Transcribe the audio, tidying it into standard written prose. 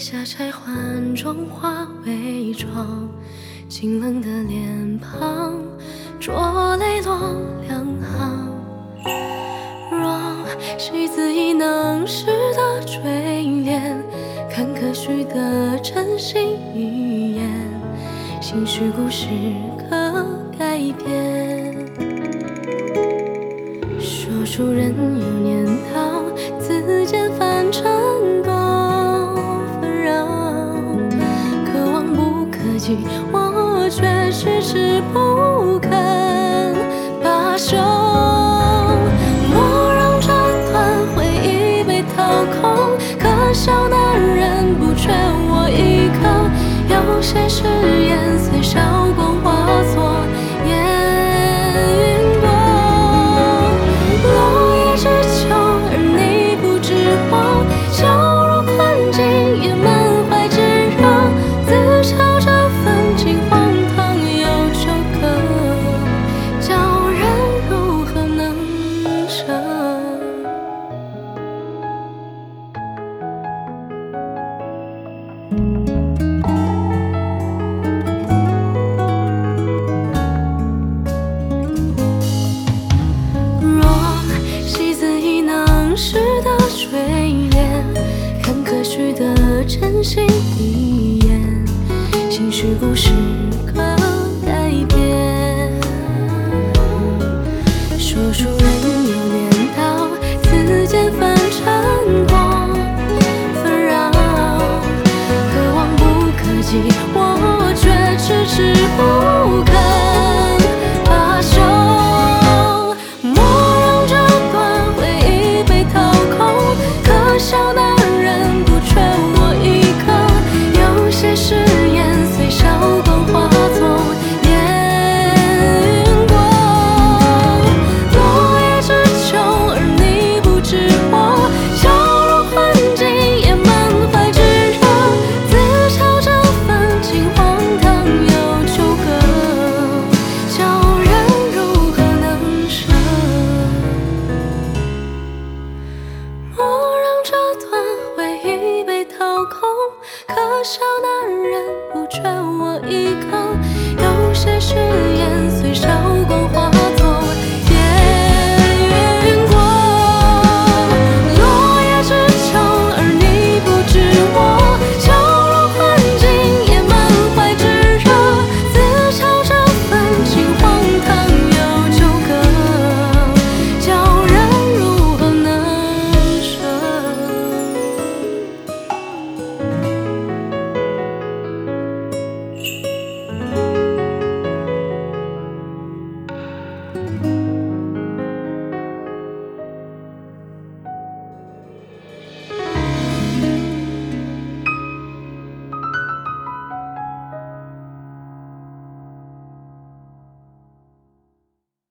下拆换中化伪装，清冷的脸庞，浊泪落两行。若戏子已能识得垂怜，看可许的真心一言，兴许故事可改编。说书人有年到，自荐凡尘多纷扰，可望不可及，我却迟迟不肯罢休。莫让这段回忆被掏空，可笑男人不缺我一个。有些誓言随韶光化作烟云过，落叶知秋，而你不知我，笑入困境，也满怀炙热，自嘲这份情荒唐又久隔，叫人如何能舍。识得垂怜，看可许的真心一言，兴许故事